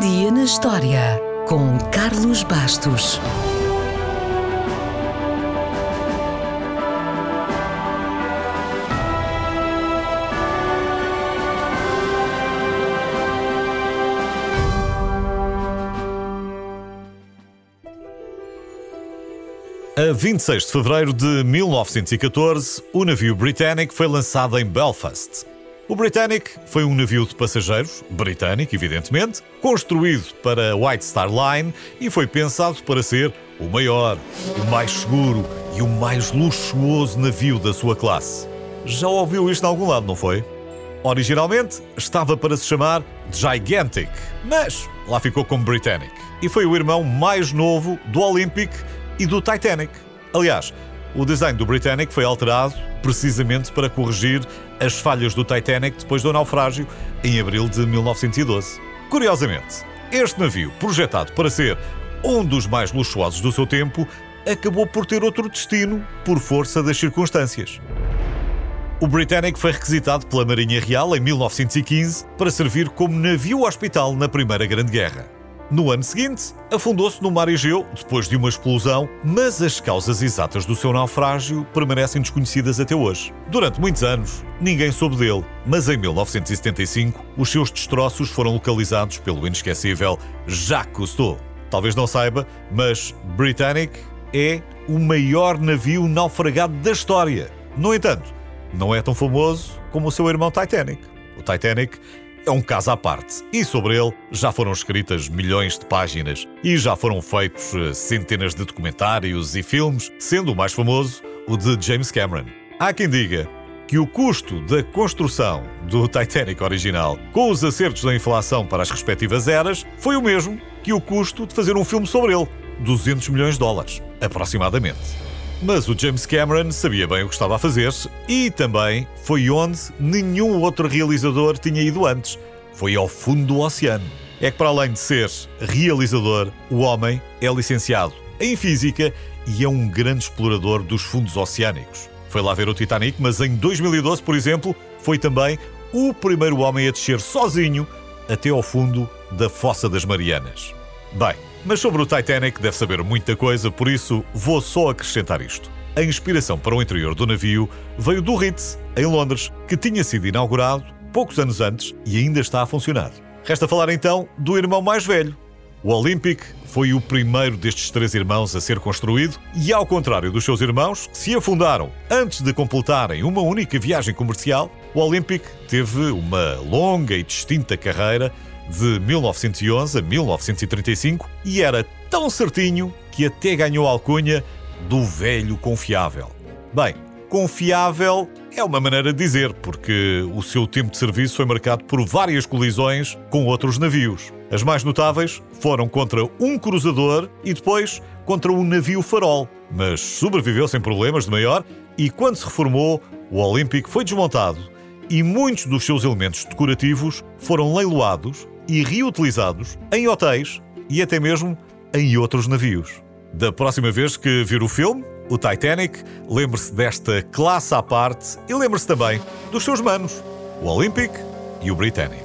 dia na história, com Carlos Bastos. A 26 de fevereiro de 1914, o navio Britannic foi lançado em Belfast. O Britannic foi um navio de passageiros, britânico evidentemente, construído para a White Star Line e foi pensado para ser o maior, o mais seguro e o mais luxuoso navio da sua classe. Já ouviu isto em algum lado, não foi? Originalmente estava para se chamar Gigantic, mas lá ficou como Britannic e foi o irmão mais novo do Olympic e do Titanic. Aliás, o design do Britannic foi alterado precisamente para corrigir as falhas do Titanic depois do naufrágio em abril de 1912. Curiosamente, este navio, projetado para ser um dos mais luxuosos do seu tempo, acabou por ter outro destino por força das circunstâncias. O Britannic foi requisitado pela Marinha Real em 1915 para servir como navio-hospital na Primeira Grande Guerra. No ano seguinte, afundou-se no mar Egeu depois de uma explosão, mas as causas exatas do seu naufrágio permanecem desconhecidas até hoje. Durante muitos anos, ninguém soube dele, mas em 1975, os seus destroços foram localizados pelo inesquecível Jacques Cousteau. Talvez não saiba, mas Britannic é o maior navio naufragado da história. No entanto, não é tão famoso como o seu irmão Titanic. O Titanic é um caso à parte e sobre ele já foram escritas milhões de páginas e já foram feitos centenas de documentários e filmes, sendo o mais famoso o de James Cameron. Há quem diga que o custo da construção do Titanic original, com os acertos da inflação para as respectivas eras, foi o mesmo que o custo de fazer um filme sobre ele, 200 milhões de dólares, aproximadamente. Mas o James Cameron sabia bem o que estava a fazer e também foi onde nenhum outro realizador tinha ido antes. Foi ao fundo do oceano. É que para além de ser realizador, o homem é licenciado em Física e é um grande explorador dos fundos oceânicos. Foi lá ver o Titanic, mas em 2012, por exemplo, foi também o primeiro homem a descer sozinho até ao fundo da Fossa das Marianas. Bem, mas sobre o Titanic deve saber muita coisa, por isso vou só acrescentar isto. A inspiração para o interior do navio veio do Ritz, em Londres, que tinha sido inaugurado poucos anos antes e ainda está a funcionar. Resta falar então do irmão mais velho. O Olympic foi o primeiro destes três irmãos a ser construído e, ao contrário dos seus irmãos, que se afundaram antes de completarem uma única viagem comercial, o Olympic teve uma longa e distinta carreira de 1911 a 1935 e era tão certinho que até ganhou a alcunha do velho confiável. Bem, confiável é uma maneira de dizer, porque o seu tempo de serviço foi marcado por várias colisões com outros navios. As mais notáveis foram contra um cruzador e depois contra um navio farol, mas sobreviveu sem problemas de maior e quando se reformou, o Olympic foi desmontado e muitos dos seus elementos decorativos foram leiloados e reutilizados em hotéis e até mesmo em outros navios. Da próxima vez que vir o filme, o Titanic, lembre-se desta classe à parte e lembre-se também dos seus manos, o Olympic e o Britannic.